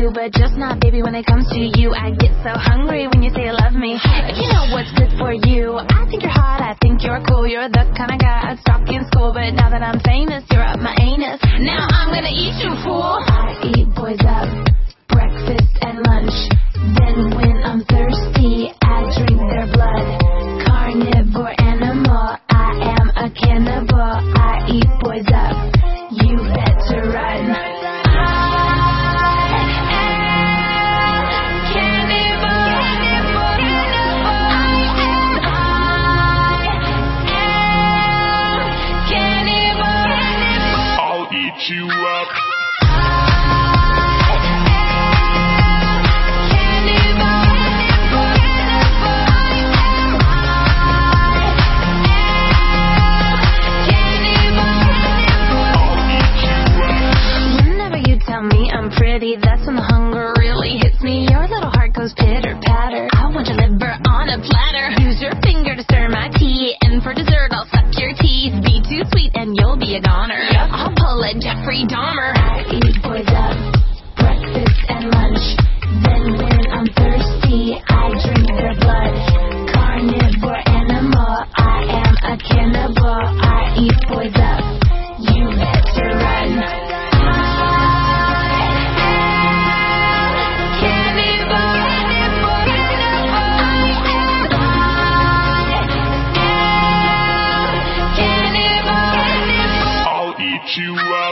do, but just not, baby, when it comes to you. I get so hungry when you say you love me. If you know what's good for you, I think you're hot, I think you're cool. You're the kind of guy I'd stalk in school, but now that I'm famous, you're up my anus. Now I'm gonna eat you, fool. I eat boys up, breakfast and lunch. Then when I'm thirsty, I drink their blood. Carnivore animal, I am a cannibal. I eat boys up, you better run. You up. Whenever you tell me I'm pretty, that's when the hunger really hits me. Your little heart goes pitter patter. I want your liver on a platter. Use your finger to stir my tea, and for dessert I'll suck your teeth. Be too sweet and you'll be a goner. I'll pull a Jeffrey Dahmer. I eat boys up, breakfast and lunch. Then when I'm thirsty, I drink their blood. Carnivore animal, I am a cannibal. I eat boys up, you better run. You up.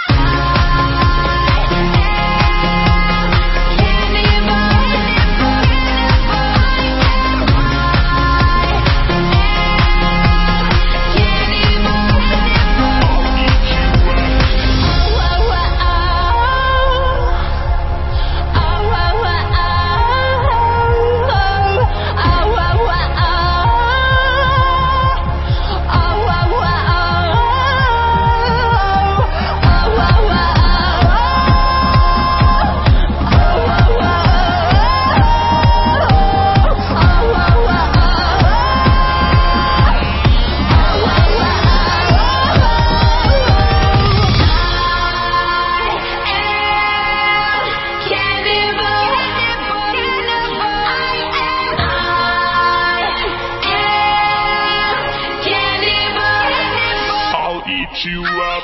You up.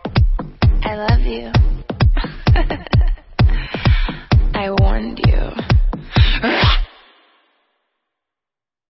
I love you. I warned you.